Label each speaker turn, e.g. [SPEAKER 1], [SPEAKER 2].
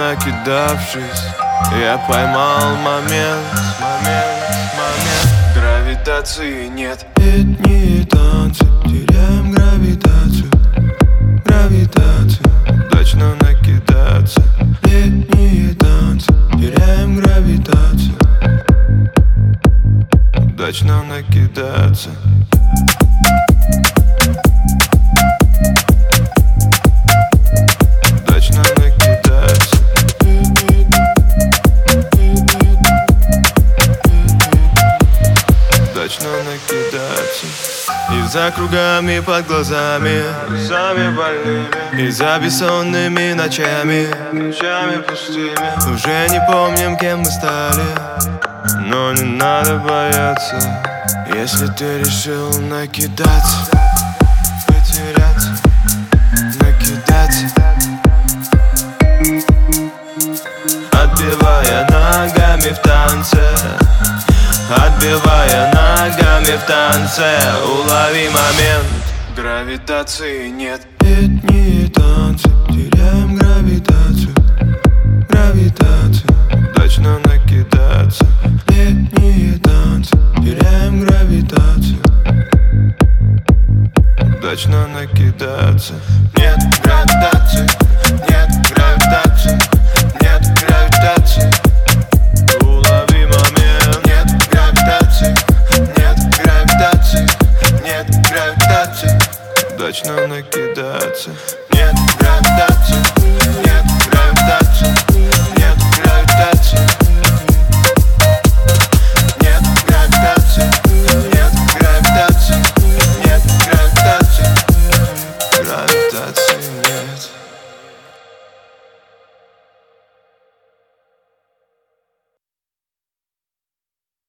[SPEAKER 1] накидавшись, я поймал момент. Гравитации нет.
[SPEAKER 2] Летние танцы, теряем гравитацию.
[SPEAKER 1] Удачно накидаться.
[SPEAKER 2] Летние танцы, теряем гравитацию.
[SPEAKER 1] Удачно накидаться. Удачно накидаться. Удачно накидаться. И за кругами под глазами больными, и за бессонными ночами пустыми. Уже не помним, кем мы стали, но не надо бояться. Если ты решил накидаться, потеряться, накидаться, отбивая ногами в танце, отбивая ногами в танце. Улови момент, гравитации нет.
[SPEAKER 2] Летние танцы, теряем гравитацию.
[SPEAKER 1] Удачно накидаться.
[SPEAKER 2] Летние танцы, теряем гравитацию.
[SPEAKER 1] Удачно накидаться.
[SPEAKER 2] Нет гравитации, нет гравитации, нет гравитации.
[SPEAKER 1] Улови момент.
[SPEAKER 2] Нет гравитации, нет гравитации, нет гравитации.
[SPEAKER 1] Удачно накидаться.